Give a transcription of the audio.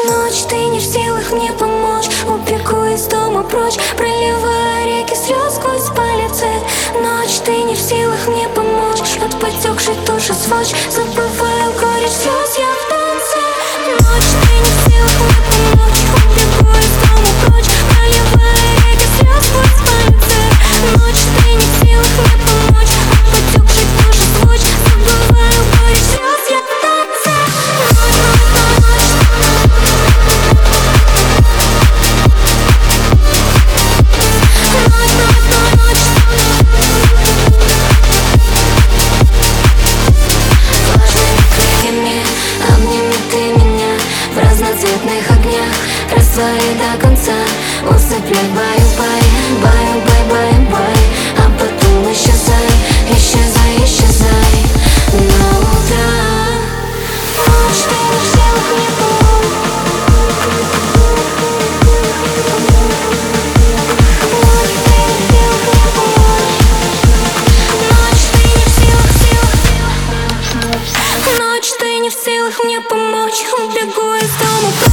Ночь, ты не в силах мне помочь. Убегу из дома прочь, проливая реки слез сквозь пальцы. Ночь, ты не в силах мне помочь. От потекшей души сволочь, забываю горечь слез, я в танце. Ночь, ты не в силах мне помочь. Убегу из дома прочь, проливая реки слез сквозь пальцы. Ночь, ты не в силах мне помочь. От потекшей души сволочь, забываю горечь слез, я в танце. Разноцветных огнях, рассвои до конца. Усыпляй баю-бай, баю-бай, баю-бай. А потом исчезай, исчезай, исчезай. На утро. Ночь, ты не в силах мне помочь. Ночь, ты не в силах мне помочь. Ночь, ты не в силах. Ночь, ты не в силах мне помочь. Убегу из дома.